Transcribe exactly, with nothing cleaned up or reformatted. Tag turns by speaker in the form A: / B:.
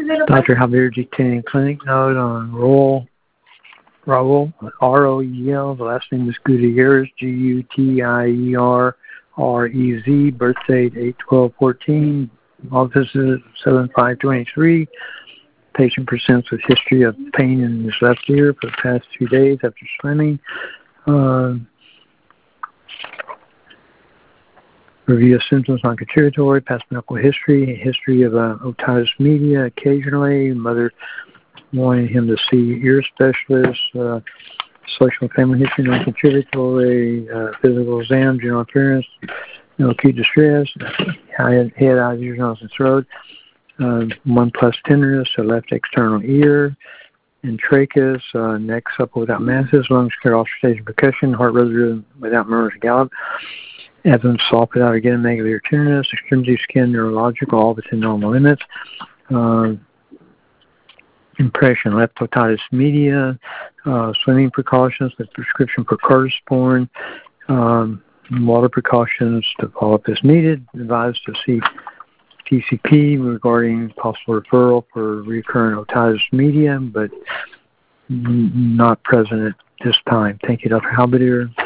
A: Doctor Javier dictating clinic note on Raul, Raul, R O E L. The last name is Gutierrez, G U T I E R R E Z. Birth date eight twelve fourteen. Office is seven five twenty-three. Patient presents with history of pain in his left ear for the past two days after swimming. Uh, Review of symptoms non contributory, past medical history, history of uh, otitis media occasionally, mother wanting him to see ear specialist, uh, social and family history non contributory, uh, physical exam, general appearance, no acute distress, head, head eyes, ears, nose, and throat, uh, one plus tenderness, a left external ear, and trachea, uh, neck supple without masses, lungs clear, auscultation, percussion, heart rhythm without murmurs and gallop. Evidence soft without again negative ear tenderness, extremity skin neurological, all within normal limits. Uh, impression, left otitis media, uh, swimming precautions with prescription for cortisosporin, um, water precautions to follow up as needed. Advised to see T C P regarding possible referral for recurrent otitis media, but n- not present at this time. Thank you, Doctor Halbadier.